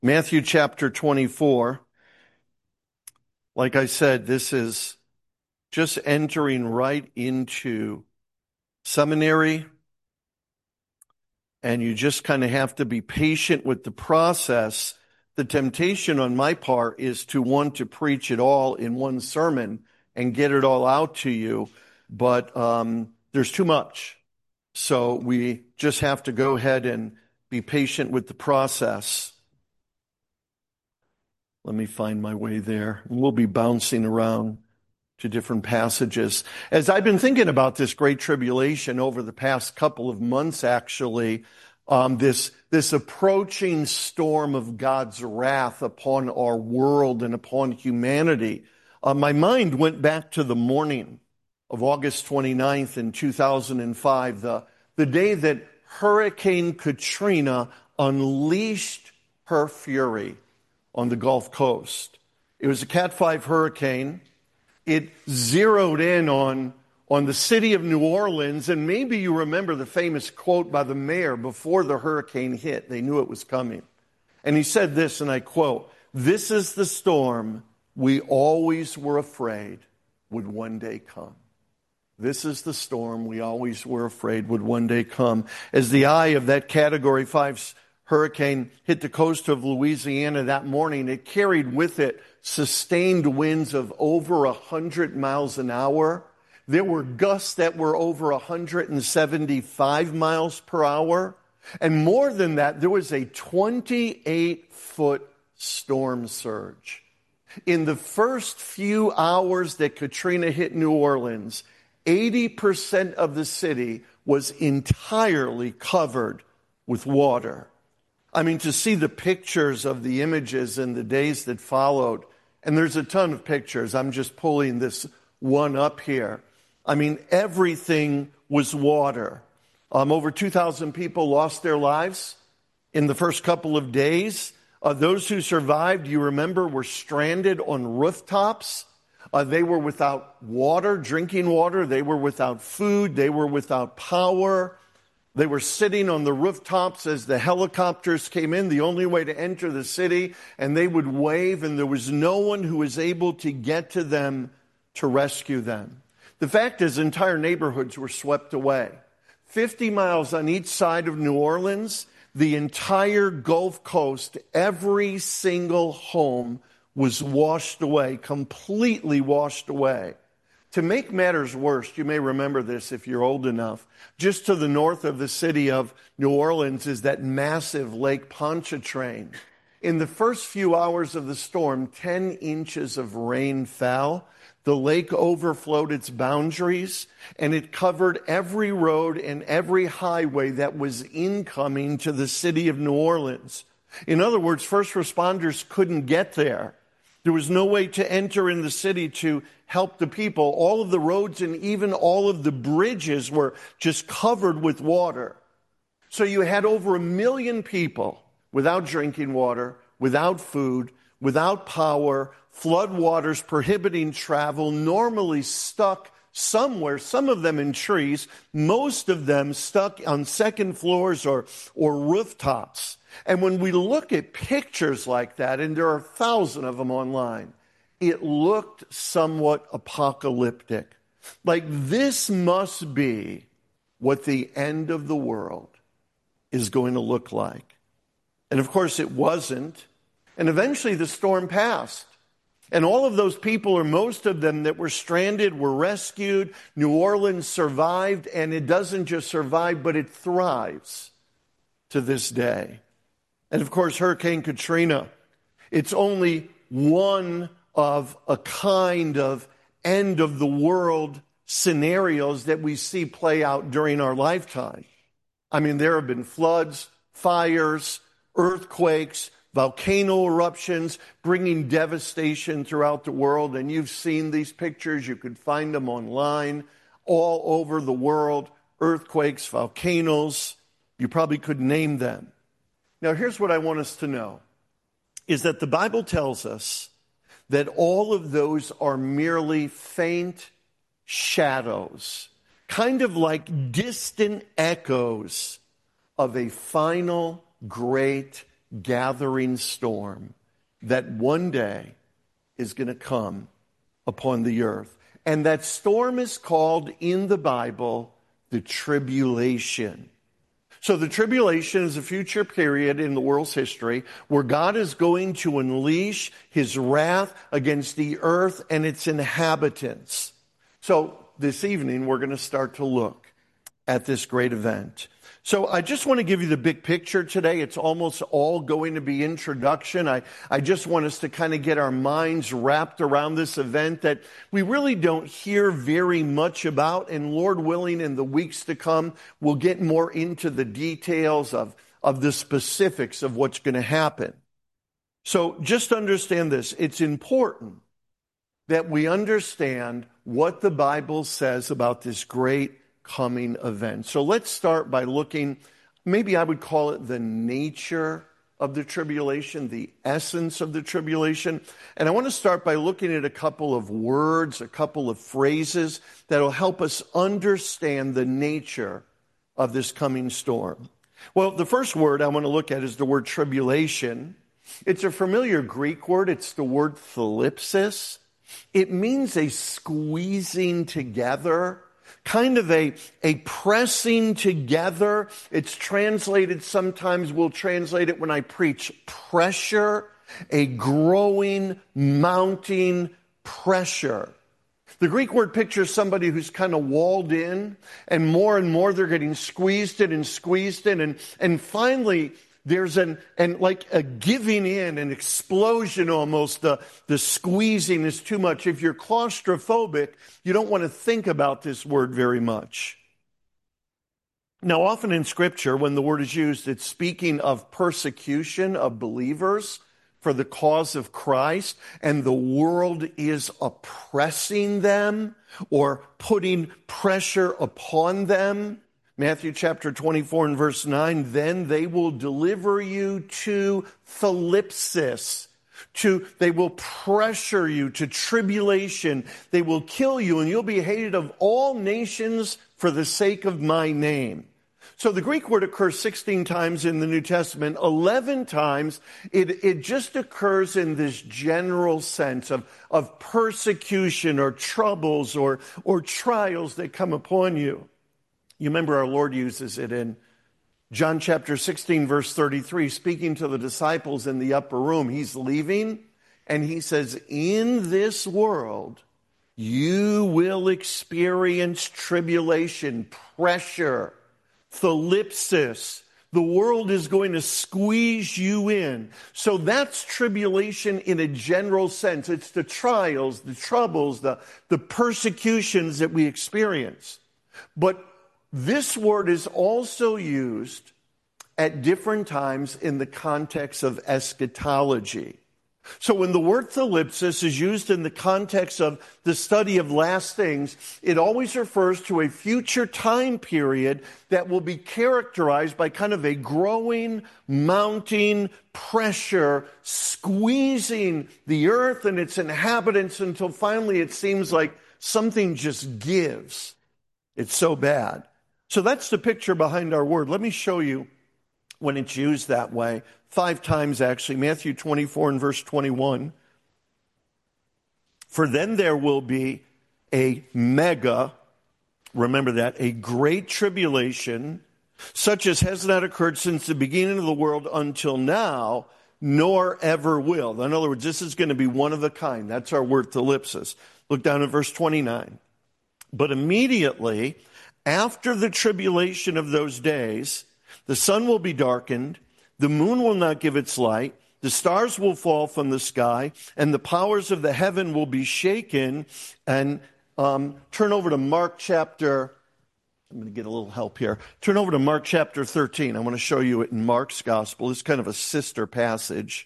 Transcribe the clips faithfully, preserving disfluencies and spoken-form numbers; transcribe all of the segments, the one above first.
Matthew chapter twenty-four. Like I said, this is just entering right into seminary, and you just kind of have to be patient with the process. The temptation on my part is to want to preach it all in one sermon and get it all out to you, but um, there's too much. So we just have to go ahead and be patient with the process. Let me find my way there. We'll be bouncing around to different passages. As I've been thinking about this great tribulation over the past couple of months, actually, um, this, this approaching storm of God's wrath upon our world and upon humanity, uh, my mind went back to the morning of August twenty-ninth in two thousand five, the, the day that Hurricane Katrina unleashed her fury on the Gulf Coast. It was a Cat five hurricane. It zeroed in on, on the city of New Orleans, and maybe you remember the famous quote by the mayor before the hurricane hit. They knew it was coming. And he said this, and I quote, "This is the storm we always were afraid would one day come." This is the storm we always were afraid would one day come. As the eye of that Category five hurricane hit the coast of Louisiana that morning, it carried with it sustained winds of over one hundred miles an hour. There were gusts that were over one hundred seventy-five miles per hour. And more than that, there was a twenty-eight foot storm surge. In the first few hours that Katrina hit New Orleans, eighty percent of the city was entirely covered with water. I mean, to see the pictures of the images in the days that followed, and there's a ton of pictures. I'm just pulling this one up here. I mean, everything was water. Um, over two thousand people lost their lives in the first couple of days. Uh, those who survived, you remember, were stranded on rooftops. Uh, they were without water, drinking water. They were without food. They were without power. They were sitting on the rooftops as the helicopters came in, the only way to enter the city, and they would wave, and there was no one who was able to get to them to rescue them. The fact is, entire neighborhoods were swept away. fifty miles on each side of New Orleans, the entire Gulf Coast, every single home was washed away, completely washed away. To make matters worse, you may remember this if you're old enough, just to the north of the city of New Orleans is that massive Lake Pontchartrain. In the first few hours of the storm, ten inches of rain fell. The lake overflowed its boundaries, and it covered every road and every highway that was incoming to the city of New Orleans. In other words, first responders couldn't get there. There was no way to enter in the city to help the people. All of the roads and even all of the bridges were just covered with water. So you had over a million people without drinking water, without food, without power, flood waters prohibiting travel, normally stuck somewhere, some of them in trees, most of them stuck on second floors or, or rooftops. And when we look at pictures like that, and there are a thousand of them online, it looked somewhat apocalyptic. Like this must be what the end of the world is going to look like. And of course it wasn't. And eventually the storm passed. And all of those people, or most of them that were stranded, were rescued. New Orleans survived, and it doesn't just survive, but it thrives to this day. And of course, Hurricane Katrina, it's only one of a kind of end of the world scenarios that we see play out during our lifetime. I mean, there have been floods, fires, earthquakes, volcano eruptions, bringing devastation throughout the world. And you've seen these pictures. You could find them online all over the world. Earthquakes, volcanoes. You probably could name them. Now, here's what I want us to know, is that the Bible tells us that all of those are merely faint shadows, kind of like distant echoes of a final great gathering storm that one day is going to come upon the earth. And that storm is called in the Bible the tribulation. So the tribulation is a future period in the world's history where God is going to unleash his wrath against the earth and its inhabitants. So this evening we're going to start to look at this great event. So I just want to give you the big picture today. It's almost all going to be introduction. I, I just want us to kind of get our minds wrapped around this event that we really don't hear very much about. And Lord willing, in the weeks to come, we'll get more into the details of, of the specifics of what's going to happen. So just understand this. It's important that we understand what the Bible says about this great coming event. So let's start by looking, maybe I would call it the nature of the tribulation, the essence of the tribulation. And I want to start by looking at a couple of words, a couple of phrases that will help us understand the nature of this coming storm. Well, the first word I want to look at is the word tribulation. It's a familiar Greek word. It's the word thlipsis. It means a squeezing together, kind of a, a pressing together. It's translated, sometimes we'll translate it when I preach, pressure, a growing, mounting pressure. The Greek word pictures somebody who's kind of walled in, and more and more they're getting squeezed in and squeezed in, and, and finally there's an, and like a giving in, an explosion almost. The, the squeezing is too much. If you're claustrophobic, you don't want to think about this word very much. Now, often in Scripture, when the word is used, it's speaking of persecution of believers for the cause of Christ, and the world is oppressing them or putting pressure upon them. Matthew chapter twenty-four and verse nine, then they will deliver you to thlipsis, to, they will pressure you to tribulation. They will kill you, and you'll be hated of all nations for the sake of my name. So the Greek word occurs sixteen times in the New Testament. eleven times it, it just occurs in this general sense of, of persecution or troubles or, or trials that come upon you. You remember our Lord uses it in John chapter sixteen, verse thirty-three, speaking to the disciples in the upper room. He's leaving, and he says, in this world, you will experience tribulation, pressure, thlipsis. The world is going to squeeze you in. So that's tribulation in a general sense. It's the trials, the troubles, the, the persecutions that we experience. But this word is also used at different times in the context of eschatology. So when the word thlipsis is used in the context of the study of last things, it always refers to a future time period that will be characterized by kind of a growing, mounting pressure, squeezing the earth and its inhabitants until finally it seems like something just gives. It's so bad. So that's the picture behind our word. Let me show you when it's used that way. Five times, actually. Matthew twenty-four and verse twenty-one. For then there will be a mega, remember that, a great tribulation, such as has not occurred since the beginning of the world until now, nor ever will. In other words, this is going to be one of a kind. That's our word thlipsis. Look down at verse twenty-nine. But immediately after the tribulation of those days, the sun will be darkened, the moon will not give its light, the stars will fall from the sky, and the powers of the heaven will be shaken. And um, turn over to Mark chapter, I'm going to get a little help here. Turn over to Mark chapter thirteen. I want to show you it in Mark's gospel. It's kind of a sister passage.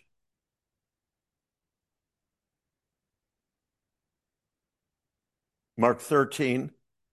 Mark thirteen.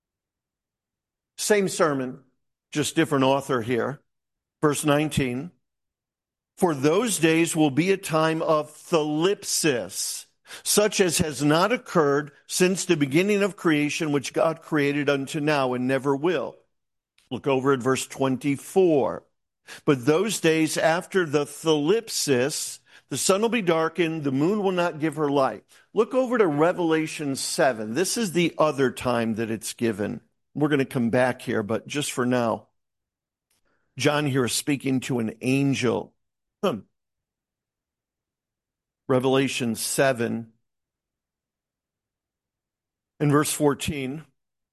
Same sermon, just different author here. Verse nineteen, for those days will be a time of thlipsis, such as has not occurred since the beginning of creation, which God created unto now and never will. Look over at verse twenty-four. But those days after the thlipsis, the sun will be darkened, the moon will not give her light. Look over to Revelation seven. This is the other time that it's given. We're going to come back here, but just for now, John here is speaking to an angel. Hmm. Revelation seven and verse fourteen.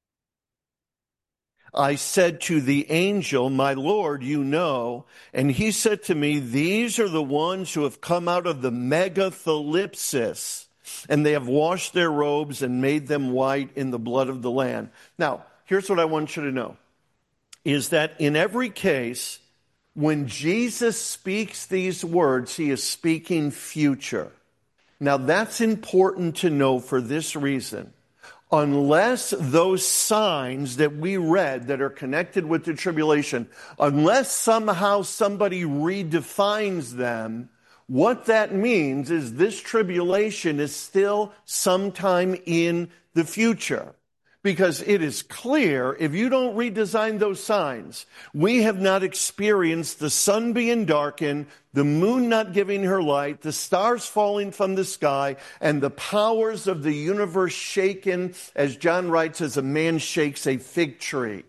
I said to the angel, my Lord, you know, and he said to me, these are the ones who have come out of the megathlipsis, and they have washed their robes and made them white in the blood of the Lamb. Now, here's what I want you to know, is that in every case, when Jesus speaks these words, he is speaking future. Now, that's important to know for this reason. Unless those signs that we read that are connected with the tribulation, unless somehow somebody redefines them, what that means is this tribulation is still sometime in the future. Because it is clear, if you don't redesign those signs, we have not experienced the sun being darkened, the moon not giving her light, the stars falling from the sky, and the powers of the universe shaken, as John writes, as a man shakes a fig tree.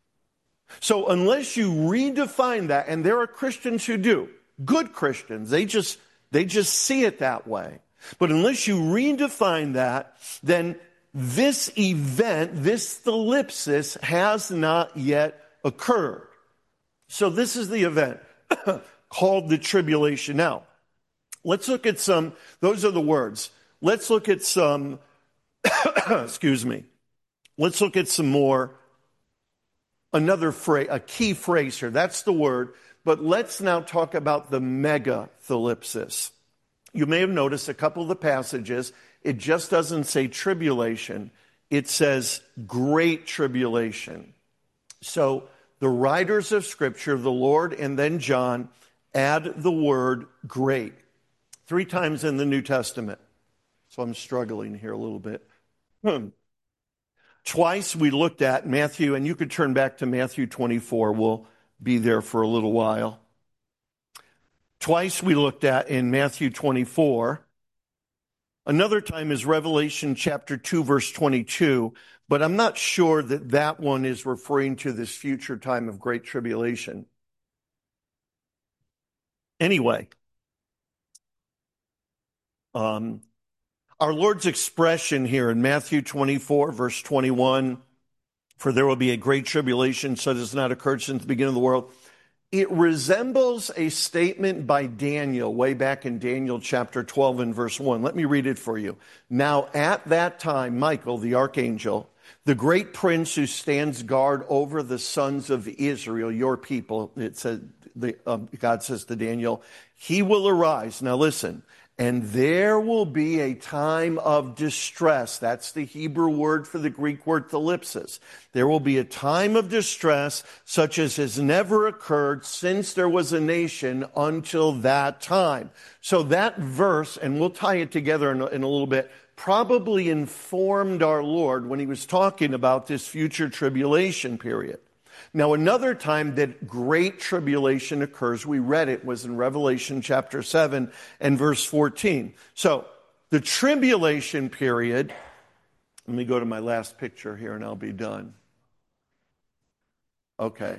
So unless you redefine that, and there are Christians who do, good Christians, they just, they just see it that way. But unless you redefine that, then this event, this thlipsis, has not yet occurred. So this is the event called the tribulation. Now, let's look at some, those are the words. Let's look at some, excuse me, let's look at some more, another phrase, a key phrase here. That's the word. But let's now talk about the megathlipsis. You may have noticed a couple of the passages, it just doesn't say tribulation. It says great tribulation. So the writers of Scripture, the Lord and then John, add the word great three times in the New Testament. So I'm struggling here a little bit. Hmm. Twice we looked at Matthew, and you could turn back to Matthew twenty-four. We'll be there for a little while. Twice we looked at in Matthew twenty-four. Another time is Revelation chapter two, verse twenty-two, but I'm not sure that that one is referring to this future time of great tribulation. Anyway, um, our Lord's expression here in Matthew twenty-four, verse twenty-one, for there will be a great tribulation such as not occurred since the beginning of the world. It resembles a statement by Daniel way back in Daniel chapter twelve and verse one. Let me read it for you. Now at that time, Michael, the archangel, the great prince who stands guard over the sons of Israel, your people, it said, the, um, God says to Daniel, he will arise. Now listen. And there will be a time of distress. That's the Hebrew word for the Greek word thlipsis. There will be a time of distress such as has never occurred since there was a nation until that time. So that verse, and we'll tie it together in a, in a little bit, probably informed our Lord when he was talking about this future tribulation period. Now, another time that great tribulation occurs, we read it, was in Revelation chapter seven and verse fourteen. So, the tribulation period, let me go to my last picture here and I'll be done. Okay.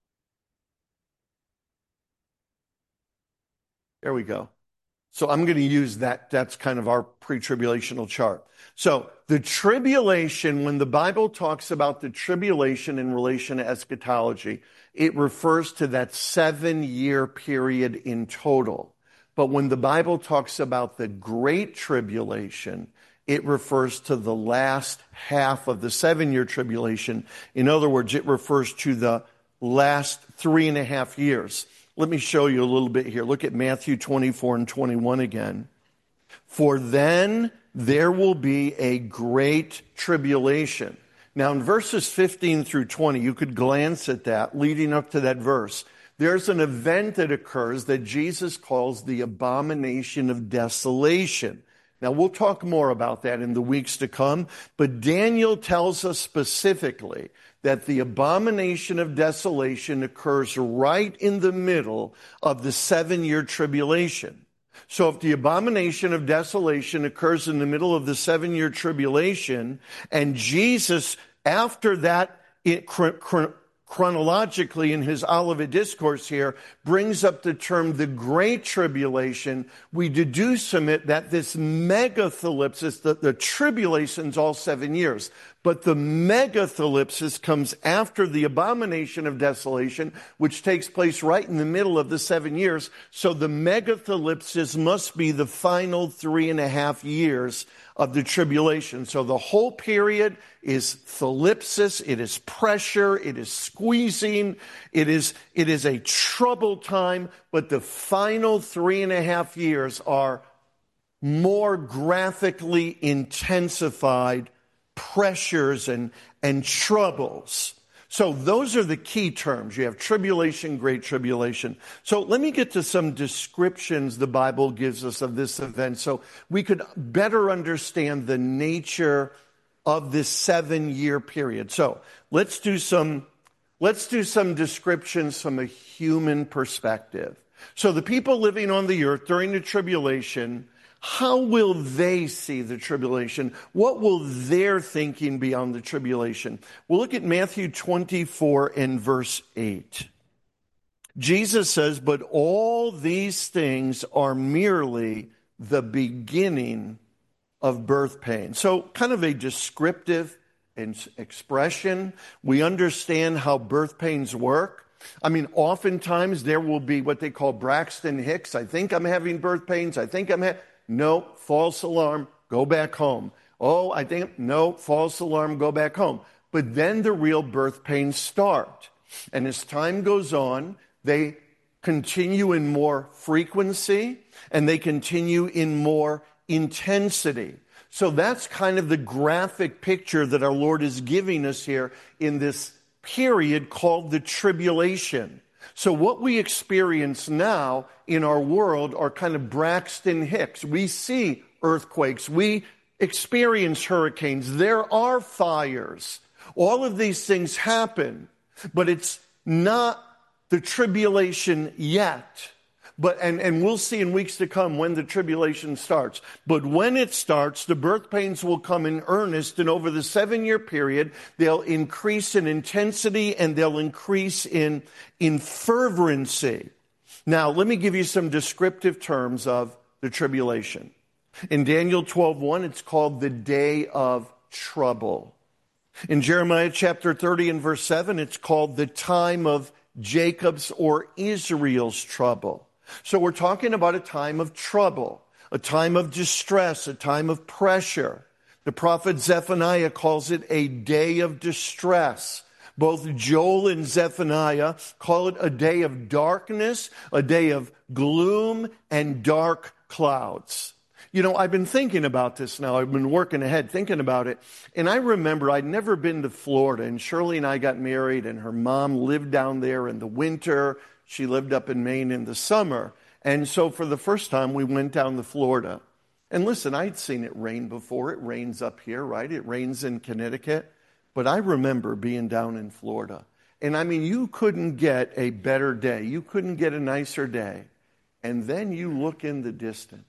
There we go. So I'm going to use that. That's kind of our pre-tribulational chart. So the tribulation, when the Bible talks about the tribulation in relation to eschatology, it refers to that seven-year period in total. But when the Bible talks about the great tribulation, it refers to the last half of the seven-year tribulation. In other words, it refers to the last three and a half years. Let me show you a little bit here. Look at Matthew twenty-four and twenty-one again. For then there will be a great tribulation. Now in verses fifteen through twenty, you could glance at that leading up to that verse. There's an event that occurs that Jesus calls the abomination of desolation. Now, we'll talk more about that in the weeks to come, but Daniel tells us specifically that the abomination of desolation occurs right in the middle of the seven-year tribulation. So if the abomination of desolation occurs in the middle of the seven-year tribulation, and Jesus, after that, it, cr- cr- chronologically in his Olivet Discourse here, brings up the term the Great Tribulation, we deduce from it that this megathalipsis, the, the tribulation's all seven years, but the megathalipsis comes after the abomination of desolation, which takes place right in the middle of the seven years. So the megathalipsis must be the final three and a half years of the tribulation. So the whole period is thalipsis, it is pressure, it is squeezing, it is, it is a troubled time, but the final three and a half years are more graphically intensified pressures and, and troubles. So those are the key terms. You have tribulation, great tribulation. So let me get to some descriptions the Bible gives us of this event so we could better understand the nature of this seven-year period. So let's do some, let's do some descriptions from a human perspective. So the people living on the earth during the tribulation, how will they see the tribulation? What will their thinking be on the tribulation? We'll look at Matthew twenty-four and verse eight. Jesus says, "But all these things are merely the beginning of birth pain." So kind of a descriptive expression. We understand how birth pains work. I mean, oftentimes there will be what they call Braxton Hicks. I think I'm having birth pains. I think I'm having... No, false alarm, go back home. Oh, I think, no, false alarm, go back home. But then the real birth pains start. And as time goes on, they continue in more frequency and they continue in more intensity. So that's kind of the graphic picture that our Lord is giving us here in this period called the tribulation. So what we experience now in our world are kind of Braxton Hicks. We see earthquakes. We experience hurricanes. There are fires. All of these things happen, but it's not the tribulation yet. But and, and we'll see in weeks to come when the tribulation starts. But when it starts, the birth pains will come in earnest, and over the seven-year period, they'll increase in intensity and they'll increase in, in fervency. Now, let me give you some descriptive terms of the tribulation. In Daniel twelve one, it's called the day of trouble. In Jeremiah chapter thirty and verse seven, it's called the time of Jacob's or Israel's trouble. So we're talking about a time of trouble, a time of distress, a time of pressure. The prophet Zephaniah calls it a day of distress. Both Joel and Zephaniah call it a day of darkness, a day of gloom and dark clouds. You know, I've been thinking about this now. I've been working ahead, thinking about it. And I remember I'd never been to Florida, and Shirley and I got married, and her mom lived down there in the winter. She lived up in Maine in the summer. And so for the first time, we went down to Florida. And listen, I'd seen it rain before. It rains up here, right? It rains in Connecticut. But I remember being down in Florida. And I mean, you couldn't get a better day. You couldn't get a nicer day. And then you look in the distance,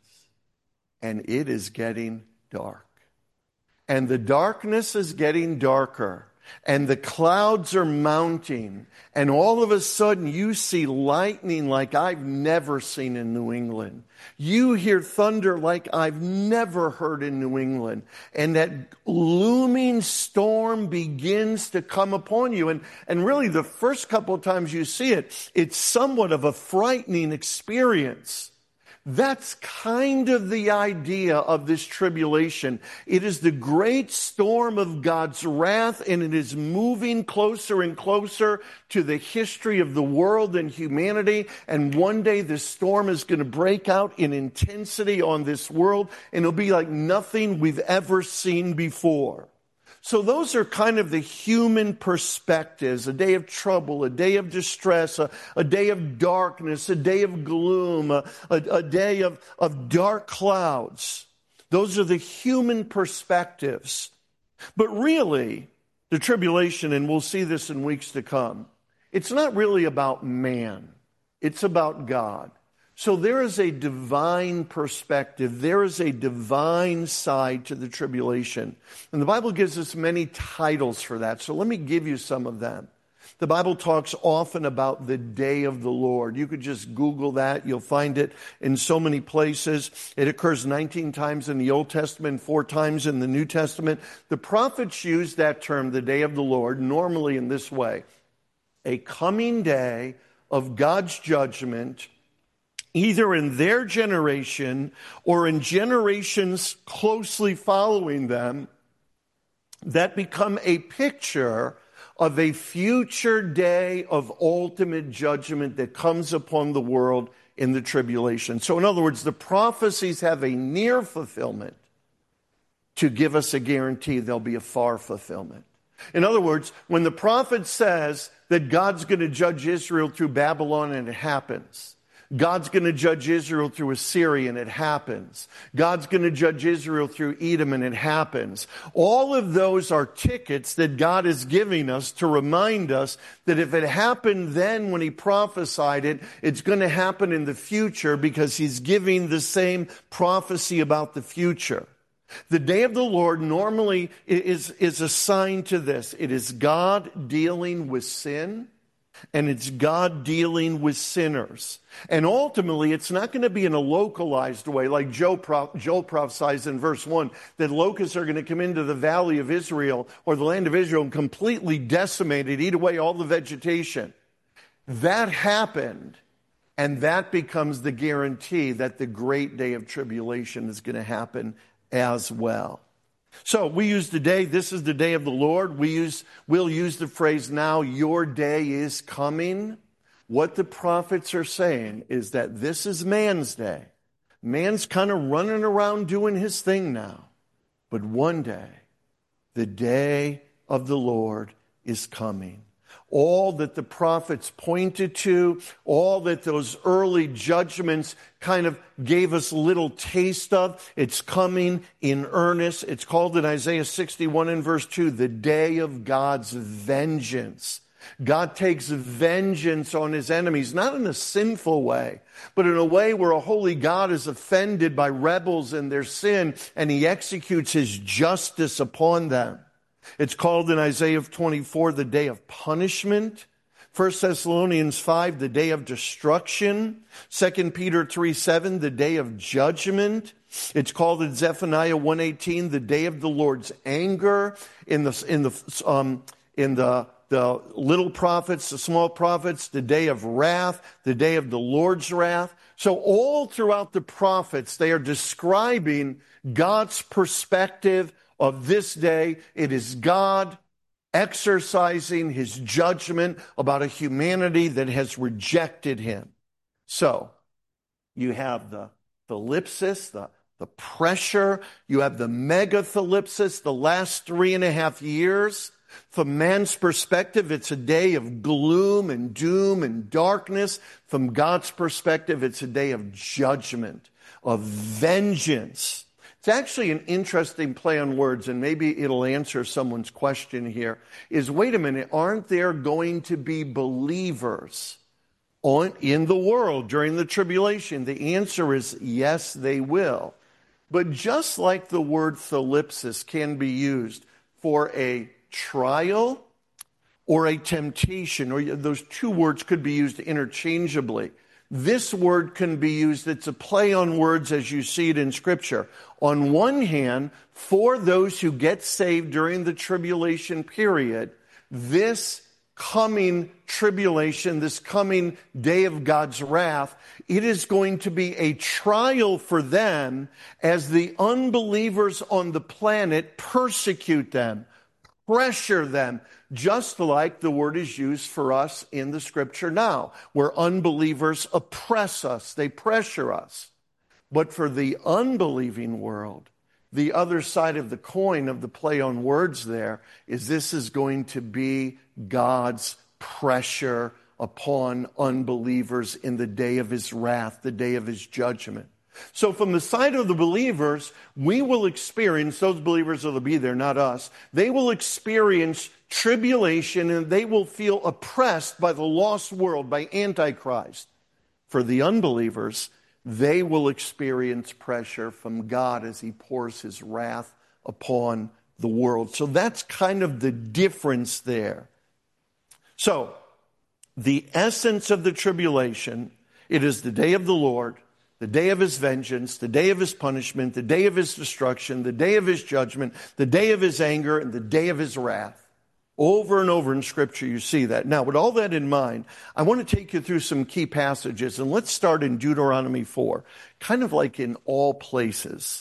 and it is getting dark. And the darkness is getting darker. And the clouds are mounting, and all of a sudden you see lightning like I've never seen in New England. You hear thunder like I've never heard in New England. And that looming storm begins to come upon you. And, and really the first couple of times you see it, it's somewhat of a frightening experience. That's kind of the idea of this tribulation. It is the great storm of God's wrath, and it is moving closer and closer to the history of the world and humanity. And one day this storm is going to break out in intensity on this world, and it'll be like nothing we've ever seen before. So those are kind of the human perspectives: a day of trouble, a day of distress, a, a day of darkness, a day of gloom, a, a, a day of, of dark clouds. Those are the human perspectives. But really, the tribulation, and we'll see this in weeks to come, it's not really about man. It's about God. So there is a divine perspective. There is a divine side to the tribulation. And the Bible gives us many titles for that. So let me give you some of them. The Bible talks often about the day of the Lord. You could just Google that. You'll find it in so many places. It occurs nineteen times in the Old Testament, four times in the New Testament. The prophets use that term, the day of the Lord, normally in this way: a coming day of God's judgment, either in their generation or in generations closely following them, that become a picture of a future day of ultimate judgment that comes upon the world in the tribulation. So in other words, the prophecies have a near fulfillment to give us a guarantee there'll be a far fulfillment. In other words, when the prophet says that God's going to judge Israel through Babylon, and it happens. God's going to judge Israel through Assyria, and it happens. God's going to judge Israel through Edom, and it happens. All of those are tickets that God is giving us to remind us that if it happened then when he prophesied it, it's going to happen in the future, because he's giving the same prophecy about the future. The day of the Lord normally is, is assigned to this. It is God dealing with sin, and it's God dealing with sinners. And ultimately, it's not going to be in a localized way, like Joel, Joel prophesies in verse one, that locusts are going to come into the valley of Israel, or the land of Israel, and completely decimate it, eat away all the vegetation. That happened, and that becomes the guarantee that the great day of tribulation is going to happen as well. So we use the day, this is the day of the Lord. We use, we'll use the phrase, now your day is coming. What the prophets are saying is that this is man's day. Man's kind of running around doing his thing now. But one day, the day of the Lord is coming. All that the prophets pointed to, all that those early judgments kind of gave us a little taste of, it's coming in earnest. It's called in Isaiah sixty-one and verse two, the day of God's vengeance. God takes vengeance on his enemies, not in a sinful way, but in a way where a holy God is offended by rebels and their sin, and he executes his justice upon them. It's called in Isaiah twenty-four the day of punishment. First Thessalonians five, the day of destruction. Second Peter three seven, the day of judgment. It's called in Zephaniah one eighteen, the day of the Lord's anger. In the in the um in the the little prophets, the small prophets, the day of wrath, the day of the Lord's wrath. So all throughout the prophets, they are describing God's perspective of this day. It is God exercising his judgment about a humanity that has rejected him. So you have the thalipsis, the, the pressure. You have the megathalipsis, the last three and a half years. From man's perspective, it's a day of gloom and doom and darkness. From God's perspective, it's a day of judgment, of vengeance. It's actually an interesting play on words, and maybe it'll answer someone's question here, is, wait a minute, aren't there going to be believers on, in the world during the tribulation? The answer is yes, they will. But just like the word thalipsis can be used for a trial or a temptation, or those two words could be used interchangeably, this word can be used, it's a play on words as you see it in Scripture. On one hand, for those who get saved during the tribulation period, this coming tribulation, this coming day of God's wrath, it is going to be a trial for them as the unbelievers on the planet persecute them, pressure them, just like the word is used for us in the Scripture now, where unbelievers oppress us, they pressure us. But for the unbelieving world, the other side of the coin of the play on words there is this is going to be God's pressure upon unbelievers in the day of his wrath, the day of his judgment. So from the side of the believers, we will experience, those believers that'll be there, not us, they will experience tribulation and they will feel oppressed by the lost world, by Antichrist. For the unbelievers, they will experience pressure from God as he pours his wrath upon the world. So that's kind of the difference there. So, the essence of the tribulation, it is the day of the Lord, the day of his vengeance, the day of his punishment, the day of his destruction, the day of his judgment, the day of his anger, and the day of his wrath. Over and over in Scripture you see that. Now, with all that in mind, I want to take you through some key passages, and let's start in Deuteronomy four, kind of like in all places.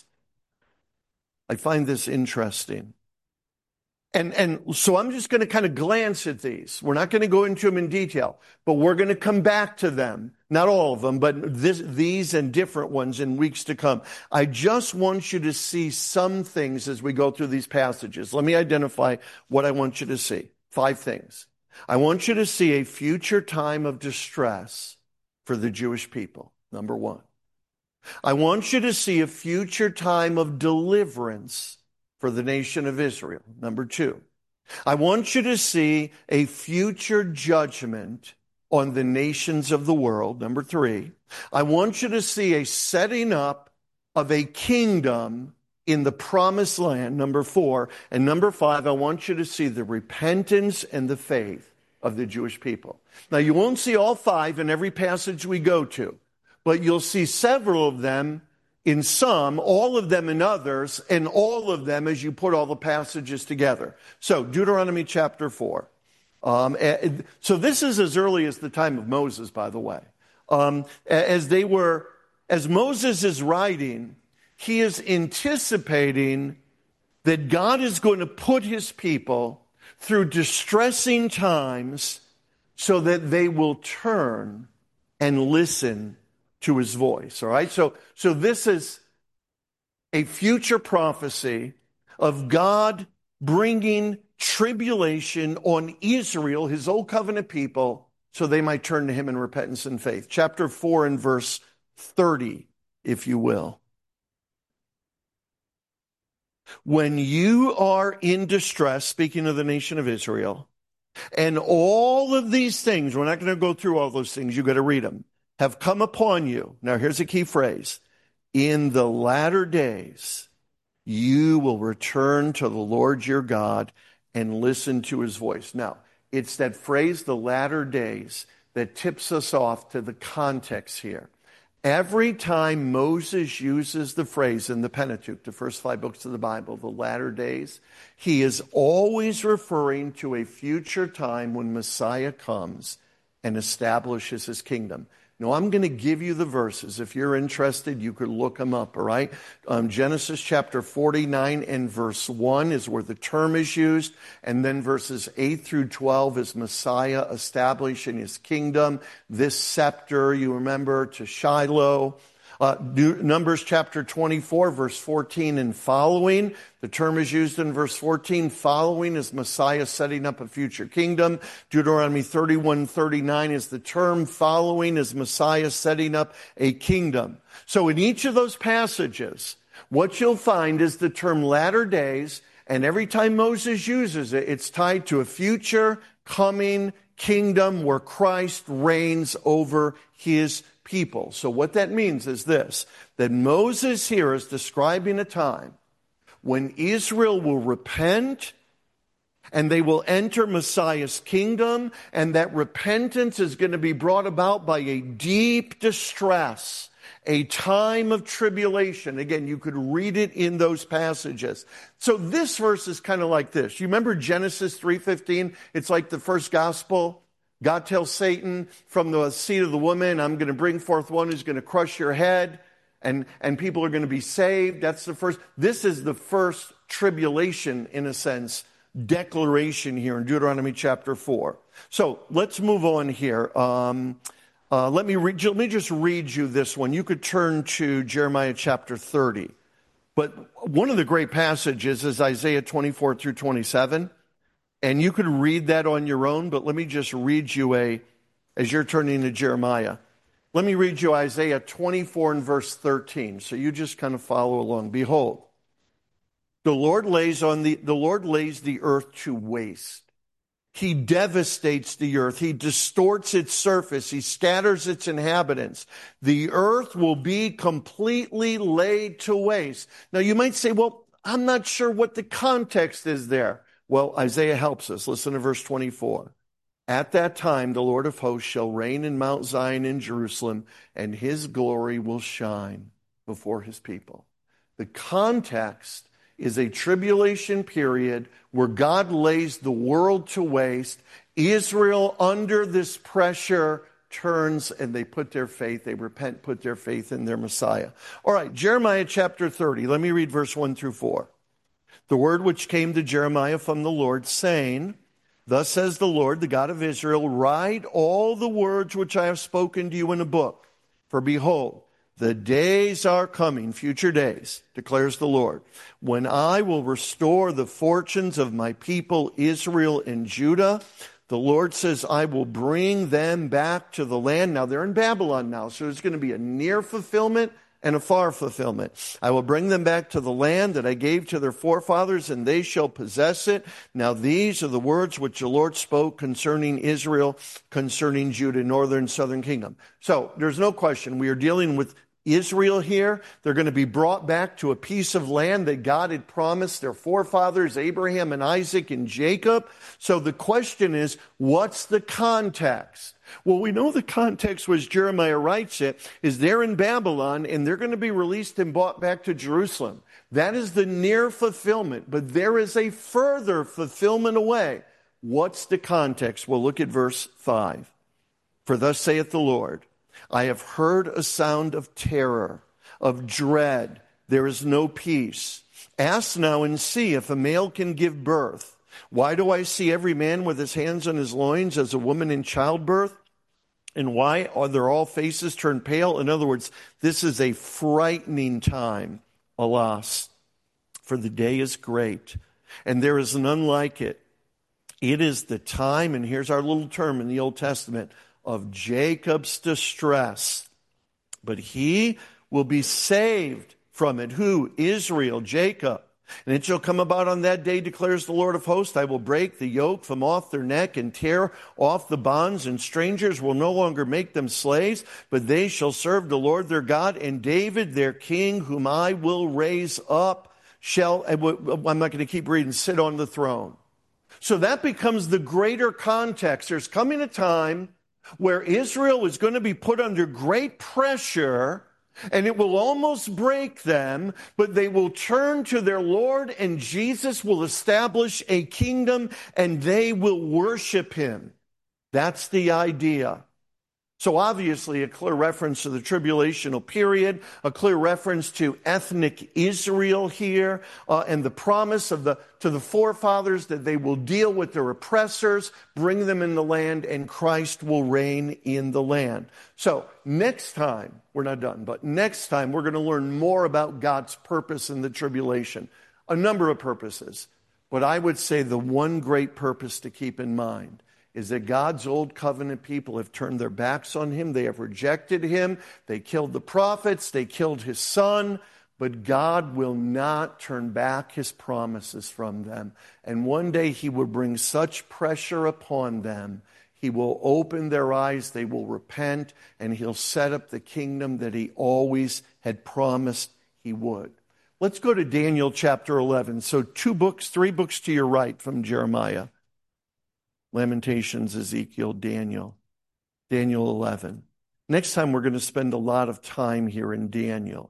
I find this interesting. And, and so I'm just going to kind of glance at these. We're not going to go into them in detail, but we're going to come back to them. Not all of them, but this, these and different ones in weeks to come. I just want you to see some things as we go through these passages. Let me identify what I want you to see. Five things. I want you to see a future time of distress for the Jewish people, number one. I want you to see a future time of deliverance for the nation of Israel, number two. I want you to see a future judgment on the nations of the world, number three. I want you to see a setting up of a kingdom in the promised land, number four. And number five, I want you to see the repentance and the faith of the Jewish people. Now, you won't see all five in every passage we go to, but you'll see several of them in some, all of them in others, and all of them as you put all the passages together. So, Deuteronomy chapter four. Um, so this is as early as the time of Moses, by the way. Um, as they were, as Moses is writing, he is anticipating that God is going to put his people through distressing times so that they will turn and listen to his voice. All right. So, so this is a future prophecy of God bringing tribulation on Israel, his old covenant people, so they might turn to him in repentance and faith. Chapter four and verse thirty, if you will. When you are in distress, speaking of the nation of Israel, and all of these things, we're not going to go through all those things, you've got to read them, have come upon you. Now here's a key phrase. In the latter days, you will return to the Lord your God and listen to his voice. Now, it's that phrase, the latter days, that tips us off to the context here. Every time Moses uses the phrase in the Pentateuch, the first five books of the Bible, the latter days, he is always referring to a future time when Messiah comes and establishes his kingdom. Now, I'm going to give you the verses. If you're interested, you could look them up, all right? Um, Genesis chapter forty-nine and verse one is where the term is used. And then verses eight through twelve is Messiah establishing his kingdom. This scepter, you remember, to Shiloh. Uh, Numbers chapter twenty-four, verse fourteen and following. The term is used in verse fourteen. Following is Messiah setting up a future kingdom. Deuteronomy thirty-one, thirty-nine is the term. Following is Messiah setting up a kingdom. So in each of those passages, what you'll find is the term latter days, and every time Moses uses it, it's tied to a future coming kingdom where Christ reigns over his people. So what that means is this, that Moses here is describing a time when Israel will repent and they will enter Messiah's kingdom, and that repentance is going to be brought about by a deep distress, a time of tribulation. Again, you could read it in those passages. So this verse is kind of like this. You remember Genesis three fifteen? It's like the first gospel. God tells Satan, from the seed of the woman, I'm going to bring forth one who's going to crush your head, and, and people are going to be saved. That's the first. This is the first tribulation, in a sense, declaration here in Deuteronomy chapter four. So let's move on here. Um, uh, let me read, let me just read you this one. You could turn to Jeremiah chapter thirty. But one of the great passages is Isaiah twenty-four through twenty-seven. And you could read that on your own, but let me just read you a, as you're turning to Jeremiah. Let me read you Isaiah twenty-four and verse thirteen. So you just kind of follow along. Behold, the Lord lays on the, the Lord lays the earth to waste. He devastates the earth. He distorts its surface. He scatters its inhabitants. The earth will be completely laid to waste. Now you might say, well, I'm not sure what the context is there. Well, Isaiah helps us. Listen to verse twenty-four. At that time, the Lord of hosts shall reign in Mount Zion in Jerusalem, and his glory will shine before his people. The context is a tribulation period where God lays the world to waste. Israel, under this pressure, turns and they put their faith, they repent, put their faith in their Messiah. All right, Jeremiah chapter thirty. Let me read verse one through four. The word which came to Jeremiah from the Lord, saying, Thus says the Lord, the God of Israel, write all the words which I have spoken to you in a book. For behold, the days are coming, future days, declares the Lord, when I will restore the fortunes of my people Israel and Judah. The Lord says, I will bring them back to the land. Now they're in Babylon now, so there's going to be a near fulfillment and a far fulfillment. I will bring them back to the land that I gave to their forefathers, and they shall possess it. Now these are the words which the Lord spoke concerning Israel, concerning Judah, northern and southern kingdom. So there's no question we are dealing with Israel here. They're going to be brought back to a piece of land that God had promised their forefathers, Abraham and Isaac and Jacob. So the question is, what's the context? Well, we know the context was Jeremiah writes it, is they're in Babylon and they're going to be released and brought back to Jerusalem. That is the near fulfillment, but there is a further fulfillment away. What's the context? Well, look at verse five. For thus saith the Lord, I have heard a sound of terror, of dread. There is no peace. Ask now and see if a male can give birth. Why do I see every man with his hands on his loins as a woman in childbirth? And why are there all faces turned pale? In other words, this is a frightening time. Alas, for the day is great, and there is none like it. It is the time, and here's our little term in the Old Testament, of Jacob's distress. But he will be saved from it. Who? Israel, Jacob. And it shall come about on that day, declares the Lord of hosts, I will break the yoke from off their neck and tear off the bonds, and strangers will no longer make them slaves, but they shall serve the Lord their God, and David their king, whom I will raise up, shall, I'm not going to keep reading, sit on the throne. So that becomes the greater context. There's coming a time where Israel is going to be put under great pressure, and it will almost break them, but they will turn to their Lord, and Jesus will establish a kingdom, and they will worship him. That's the idea. So obviously a clear reference to the tribulational period, a clear reference to ethnic Israel here, uh, and the promise of the to the forefathers that they will deal with their oppressors, bring them in the land, and Christ will reign in the land. So next time, we're not done, but next time we're going to learn more about God's purpose in the tribulation. A number of purposes. But I would say the one great purpose to keep in mind is that God's old covenant people have turned their backs on him. They have rejected him. They killed the prophets. They killed his son. But God will not turn back his promises from them. And one day he will bring such pressure upon them. He will open their eyes. They will repent. And he'll set up the kingdom that he always had promised he would. Let's go to Daniel chapter eleven. So two books, three books to your right from Jeremiah. Lamentations, Ezekiel, Daniel, Daniel eleven. Next time we're going to spend a lot of time here in Daniel.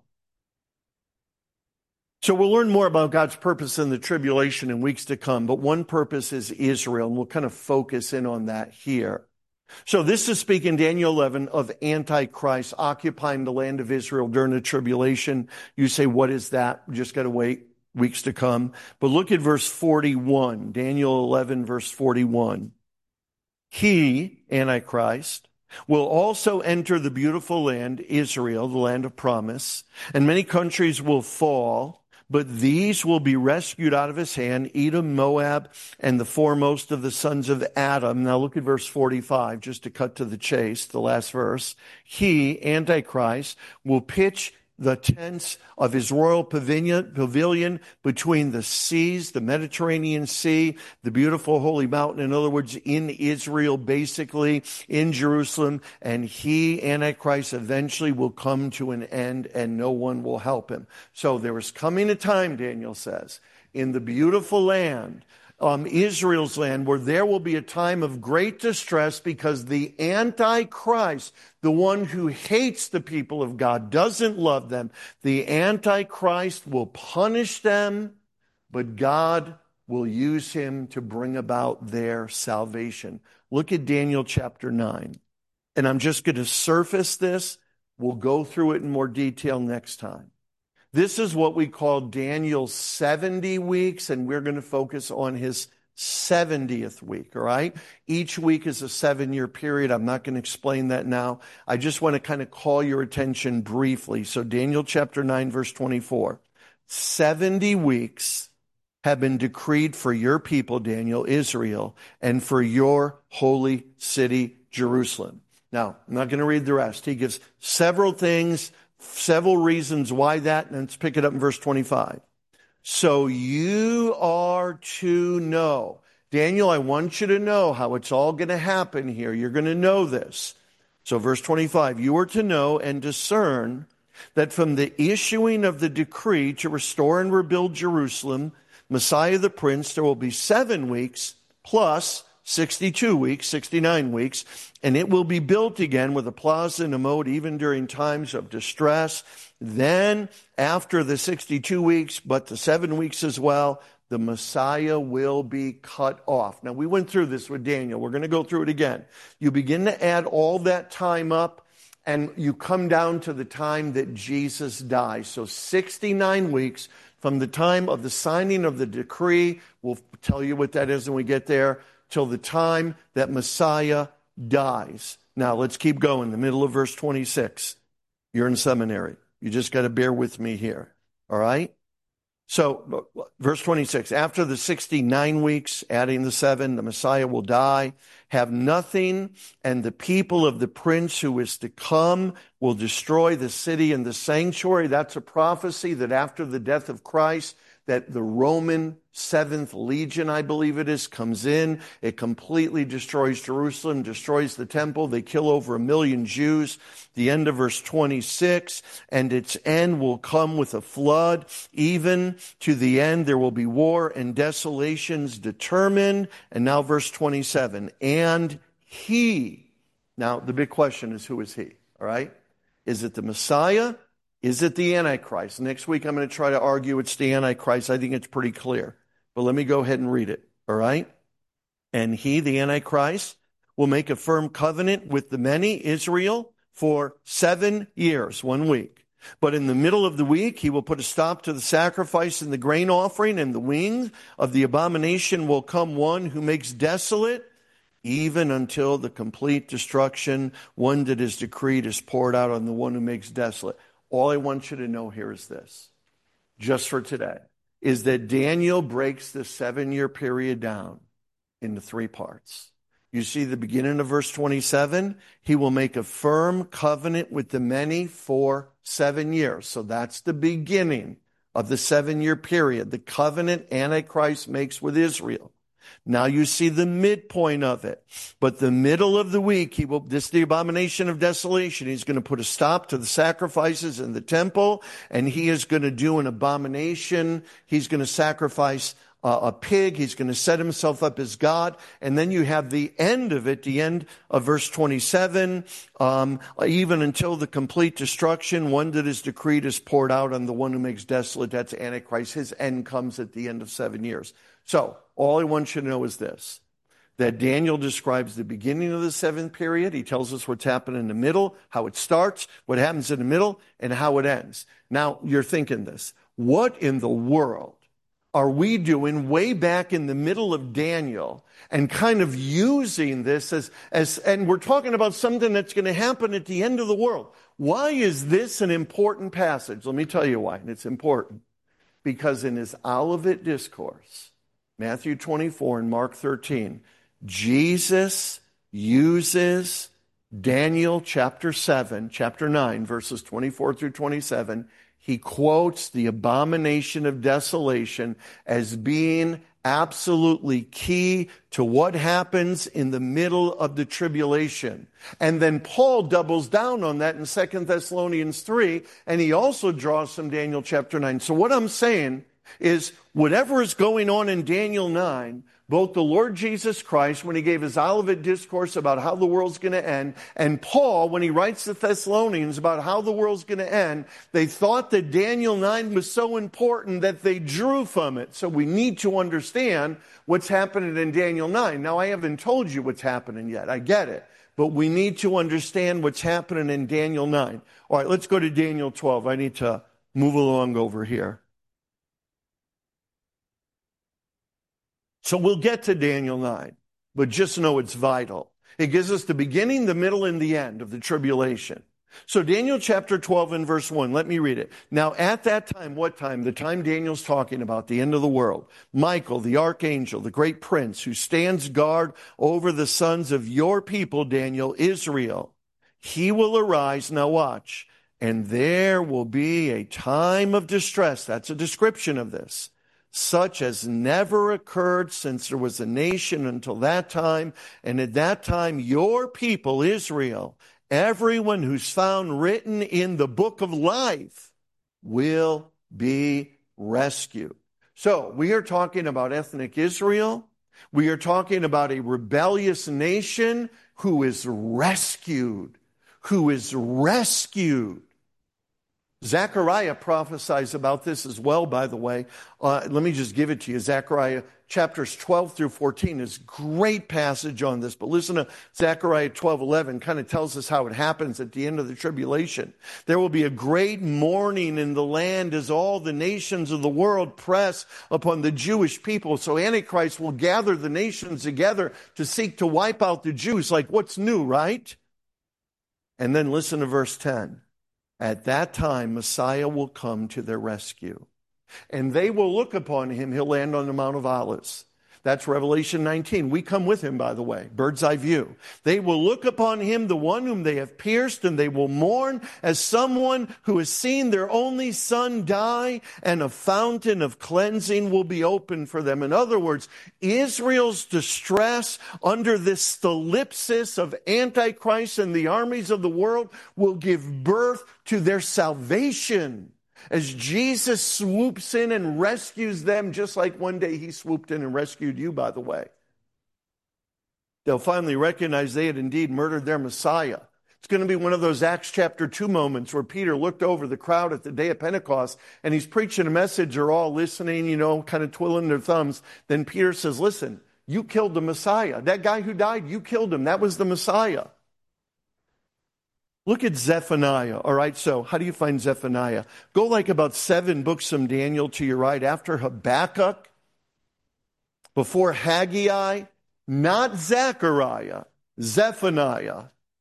So we'll learn more about God's purpose in the tribulation in weeks to come, but one purpose is Israel, and we'll kind of focus in on that here. So this is speaking, Daniel eleven, of Antichrist occupying the land of Israel during the tribulation. You say, what is that? We just got to wait. Weeks to come. But look at verse forty-one, Daniel eleven, verse forty-one. He, Antichrist, will also enter the beautiful land, Israel, the land of promise, and many countries will fall, But these will be rescued out of his hand, Edom, Moab, and the foremost of the sons of Adam. Now look at verse forty-five, just to cut to the chase, the last verse. He, Antichrist, will pitch the tents of his royal pavilion, pavilion between the seas, the Mediterranean Sea, the beautiful holy mountain. In other words, in Israel, basically in Jerusalem. And he, Antichrist, eventually will come to an end and no one will help him. So there is coming a time, Daniel says, in the beautiful land, Um, Israel's land, where there will be a time of great distress because the Antichrist, the one who hates the people of God, doesn't love them, the Antichrist will punish them, but God will use him to bring about their salvation. Look at Daniel chapter nine. And I'm just going to surface this. We'll go through it in more detail next time. This is what we call Daniel's seventy weeks, and we're going to focus on his seventieth week, all right? Each week is a seven-year period. I'm not going to explain that now. I just want to kind of call your attention briefly. So Daniel chapter nine, verse twenty-four. seventy weeks have been decreed for your people, Daniel, Israel, and for your holy city, Jerusalem. Now, I'm not going to read the rest. He gives several things, several reasons why that, and let's pick it up in verse twenty-five. So you are to know. Daniel, I want you to know how it's all going to happen here. You're going to know this. So verse twenty-five, you are to know and discern that from the issuing of the decree to restore and rebuild Jerusalem, Messiah the Prince, there will be seven weeks plus sixty-two weeks, sixty-nine weeks, and it will be built again with a plaza and a moat even during times of distress. Then, after the sixty-two weeks, but the seven weeks as well, the Messiah will be cut off. Now, we went through this with Daniel. We're going to go through it again. You begin to add all that time up, and you come down to the time that Jesus dies. So sixty-nine weeks from the time of the signing of the decree, we'll tell you what that is when we get there, till the time that Messiah dies. Now, let's keep going. The middle of verse twenty-six. You're in seminary. You just got to bear with me here. All right? So, verse twenty-six. After the sixty-nine weeks, adding the seven, the Messiah will die, have nothing, and the people of the prince who is to come will destroy the city and the sanctuary. That's a prophecy that after the death of Christ, that the Roman seventh Legion, I believe it is, comes in. It completely destroys Jerusalem, destroys the temple. They kill over a million Jews. The end of verse twenty-six, and its end will come with a flood. Even to the end, there will be war and desolations determined. And now verse twenty-seven, and he. Now, the big question is, who is he? All right? Is it the Messiah? Is it the Antichrist? Next week, I'm going to try to argue it's the Antichrist. I think it's pretty clear. But let me go ahead and read it. All right? And he, the Antichrist, will make a firm covenant with the many, Israel, for seven years, one week. But in the middle of the week, he will put a stop to the sacrifice and the grain offering, and the wing of the abomination will come one who makes desolate, even until the complete destruction, one that is decreed, is poured out on the one who makes desolate. All I want you to know here is this, just for today, is that Daniel breaks the seven-year period down into three parts. You see the beginning of verse twenty-seven, he will make a firm covenant with the many for seven years. So that's the beginning of the seven-year period, the covenant Antichrist makes with Israel. Now you see the midpoint of it. But the middle of the week, he will, this is the abomination of desolation. He's going to put a stop to the sacrifices in the temple, and he is going to do an abomination. He's going to sacrifice uh, a pig. He's going to set himself up as God. And then you have the end of it, the end of verse twenty-seven, um, even until the complete destruction, one that is decreed is poured out on the one who makes desolate. That's Antichrist. His end comes at the end of seven years. So, all I want you to know is this, that Daniel describes the beginning of the seventh period. He tells us what's happened in the middle, how it starts, what happens in the middle, and how it ends. Now, you're thinking this, what in the world are we doing way back in the middle of Daniel and kind of using this as, as and we're talking about something that's going to happen at the end of the world. Why is this an important passage? Let me tell you why, and it's important. Because in his Olivet Discourse, Matthew twenty-four and Mark thirteen, Jesus uses Daniel chapter seven, chapter nine, verses twenty-four through twenty-seven. He quotes the abomination of desolation as being absolutely key to what happens in the middle of the tribulation. And then Paul doubles down on that in Second Thessalonians three, and he also draws from Daniel chapter nine. So what I'm saying is, whatever is going on in Daniel nine, both the Lord Jesus Christ, when he gave his Olivet Discourse about how the world's going to end, and Paul, when he writes to Thessalonians about how the world's going to end, they thought that Daniel nine was so important that they drew from it. So we need to understand what's happening in Daniel nine. Now, I haven't told you what's happening yet. I get it. But we need to understand what's happening in Daniel nine. All right, let's go to Daniel twelve. I need to move along over here. So we'll get to Daniel nine, but just know it's vital. It gives us the beginning, the middle, and the end of the tribulation. So Daniel chapter twelve and verse one, let me read it. Now at that time, what time? The time Daniel's talking about, the end of the world. Michael, the archangel, the great prince, who stands guard over the sons of your people, Daniel, Israel. He will arise, now watch, and there will be a time of distress. That's a description of this. Such as never occurred since there was a nation until that time. And at that time, your people, Israel, everyone who's found written in the book of life, will be rescued. So we are talking about ethnic Israel. We are talking about a rebellious nation who is rescued, who is rescued. Zechariah prophesies about this as well, by the way. Uh, let me just give it to you. Zechariah chapters twelve through fourteen is a great passage on this. But listen to Zechariah twelve eleven, kind of tells us how it happens at the end of the tribulation. There will be a great mourning in the land as all the nations of the world press upon the Jewish people. So Antichrist will gather the nations together to seek to wipe out the Jews. Like, what's new, right? And then listen to verse ten. At that time, Messiah will come to their rescue. And they will look upon him. He'll land on the Mount of Olives. That's Revelation nineteen. We come with him, by the way. Bird's eye view. They will look upon him, the one whom they have pierced, and they will mourn as someone who has seen their only son die, and a fountain of cleansing will be opened for them. In other words, Israel's distress under this thlipsis of Antichrist and the armies of the world will give birth to their salvation. As Jesus swoops in and rescues them, just like one day he swooped in and rescued you, by the way. They'll finally recognize they had indeed murdered their Messiah. It's going to be one of those Acts chapter two moments where Peter looked over the crowd at the day of Pentecost and he's preaching a message. They're all listening, you know, kind of twiddling their thumbs. Then Peter says, listen, you killed the Messiah. That guy who died, you killed him. That was the Messiah. Look at Zephaniah. All right, so how do you find Zephaniah? Go like about seven books from Daniel to your right. After Habakkuk, before Haggai, not Zechariah, Zephaniah.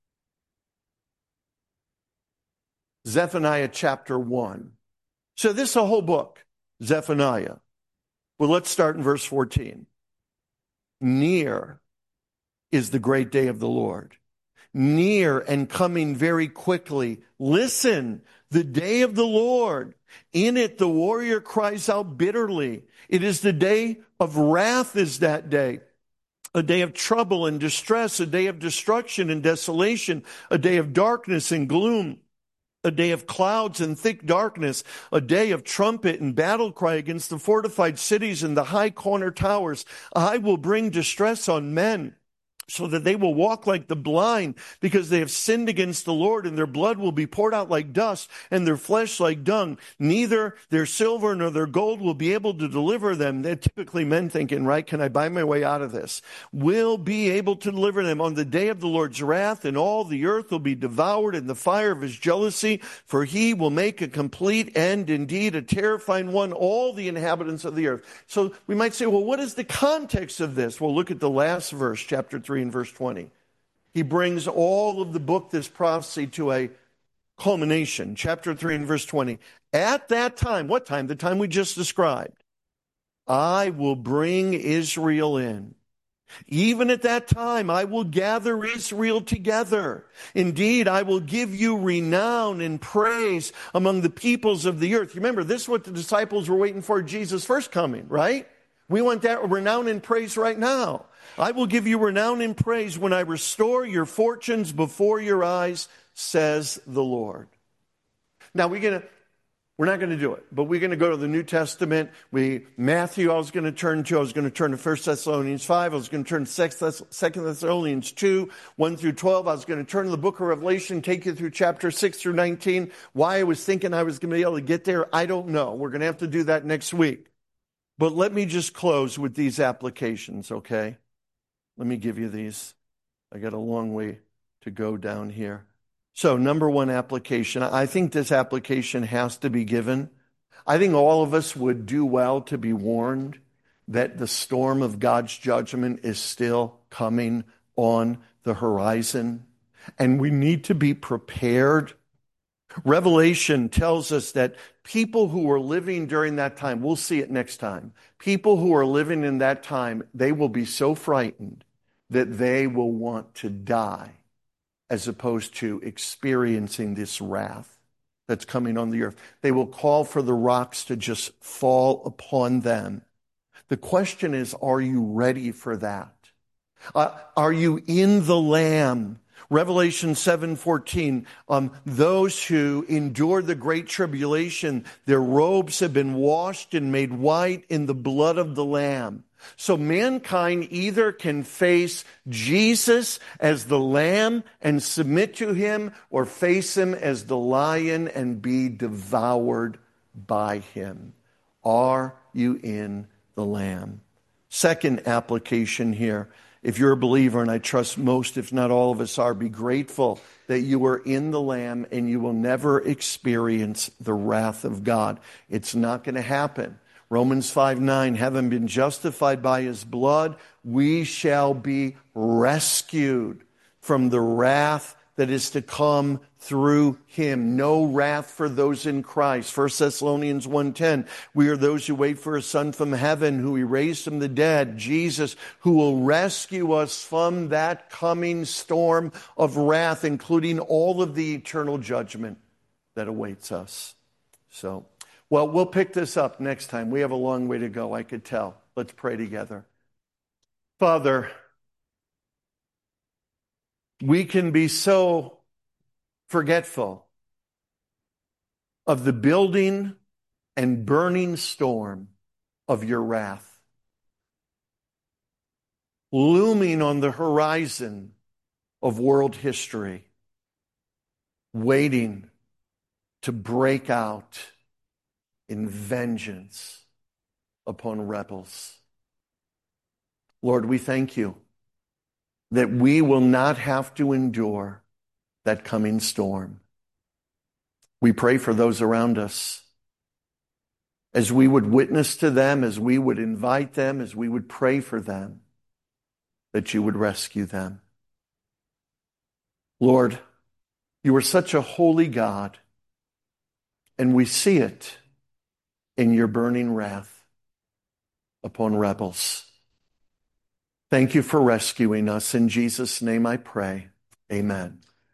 Zephaniah chapter one. So this is a whole book, Zephaniah. Well, let's start in verse fourteen. Near is the great day of the Lord. Near and coming very quickly. Listen, the day of the Lord. In it the warrior cries out bitterly. It is the day of wrath is that day. A day of trouble and distress, a day of destruction and desolation, a day of darkness and gloom, a day of clouds and thick darkness, a day of trumpet and battle cry against the fortified cities and the high corner towers. I will bring distress on men, so that they will walk like the blind, because they have sinned against the Lord, and their blood will be poured out like dust, and their flesh like dung. Neither their silver nor their gold will be able to deliver them. They're typically men thinking, right, can I buy my way out of this? Will be able to deliver them on the day of the Lord's wrath, and all the earth will be devoured in the fire of his jealousy, for he will make a complete end, indeed a terrifying one, all the inhabitants of the earth. So we might say, well, what is the context of this? Well, look at the last verse, chapter three. In verse twenty, he brings all of the book, this prophecy, to a Culmination, chapter three and verse twenty. At that time, what time? The time we just described. I will bring Israel in. Even at that time, I will gather Israel together. Indeed, I will give you renown and praise among the peoples of the earth. Remember, this is what the disciples were waiting for Jesus' first coming, right? We want that renown and praise right now. I will give you renown and praise when I restore your fortunes before your eyes, says the Lord. Now, we're going to We're not going to do it, but we're going to go to the New Testament. We Matthew, I was going to turn to. I was going to turn to First Thessalonians five. I was going to turn to Second Thessalonians two, one through twelve. I was going to turn to the book of Revelation, take you through chapter six through nineteen. Why I was thinking I was going to be able to get there, I don't know. We're going to have to do that next week. But let me just close with these applications, okay? Let me give you these. I got a long way to go down here. So, number one application. I think this application has to be given. I think all of us would do well to be warned that the storm of God's judgment is still coming on the horizon, and we need to be prepared. Revelation tells us that people who are living during that time, we'll see it next time, people who are living in that time, they will be so frightened that they will want to die, as opposed to experiencing this wrath that's coming on the earth. They will call for the rocks to just fall upon them. The question is, are you ready for that? Uh, are you in the Lamb? Revelation seven fourteen, um, those who endure the great tribulation, their robes have been washed and made white in the blood of the Lamb. So mankind either can face Jesus as the Lamb and submit to him, or face him as the lion and be devoured by him. Are you in the Lamb? Second application here. If you're a believer, and I trust most, if not all of us are, be grateful that you are in the Lamb and you will never experience the wrath of God. It's not going to happen. Romans five nine, having been justified by his blood, we shall be rescued from the wrath that is to come through him. No wrath for those in Christ. First Thessalonians one ten, we are those who wait for a Son from heaven, who he raised from the dead, Jesus, who will rescue us from that coming storm of wrath, including all of the eternal judgment that awaits us. So, well, we'll pick this up next time. We have a long way to go, I could tell. Let's pray together. Father, we can be so forgetful of the building and burning storm of your wrath, looming on the horizon of world history, waiting to break out in vengeance upon rebels. Lord, we thank you that we will not have to endure that coming storm. We pray for those around us, as we would witness to them, as we would invite them, as we would pray for them, that you would rescue them. Lord, you are such a holy God, and we see it in your burning wrath upon rebels. Thank you for rescuing us. In Jesus' name I pray. Amen.